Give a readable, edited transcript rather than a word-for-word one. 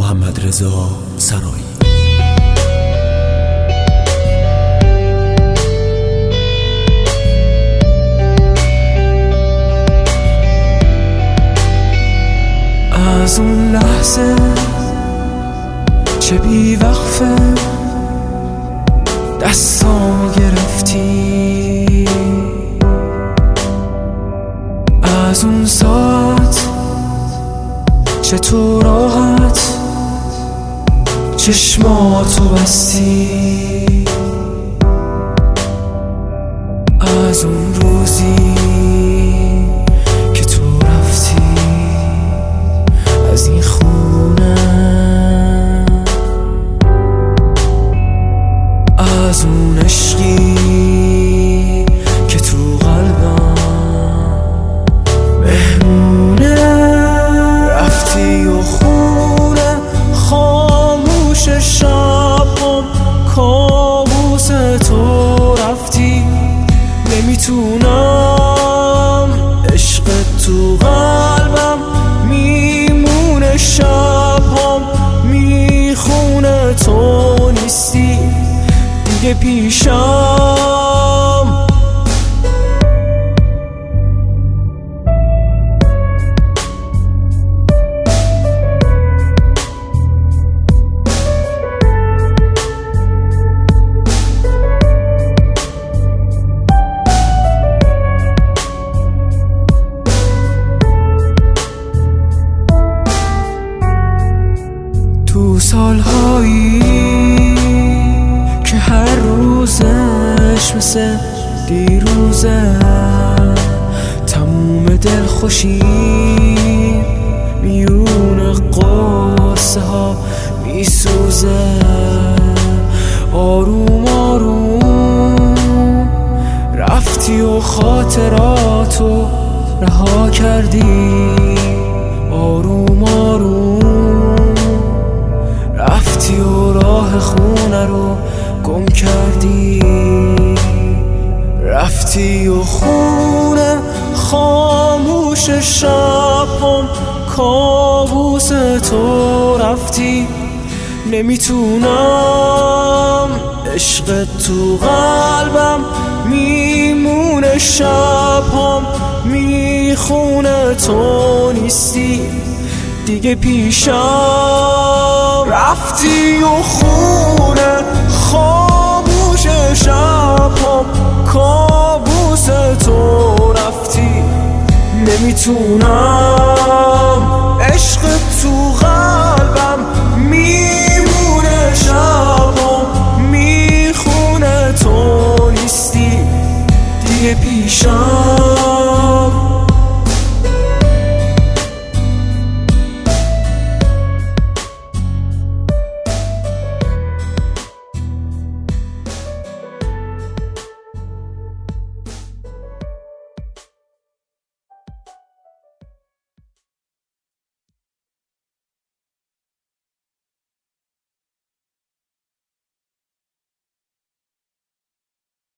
محمدرضا سرایی. از اون لحظه چه بی وقفه دستامو گرفتی، از اون ساعت چطور راحت چشماتو بستی، از اون روزی که تو رفتی از این خونه، از اون عشقی که تو قلبم مهمونه، رفتی و خونه خاموش شبم کابوس تو رفتی، نمیتونم عشق تو قلبم میمونه، شبم میخونه تو نیستی دیگه پیشم. تو سالهایی که هر روزش مثل دیروزه، تموم دلخوشی میون قصه ها میسوزه، آروم آروم رفتی و خاطراتو رها کردی، آروم آروم رفتی و راه خونه رو گم کردی، رفتی و خونه خاموش شبم کابوس تو رفتی، نمیتونم عشق تو قلبم میمونه، شبم میخونه تو نیستی دیگه پیشم، رفتی و خونه خاموش شبم کابوس تو رفتی، نمیتونم عشق تو قلبم میمونه، شبم میخونه تو نیستی دیگه پیشم.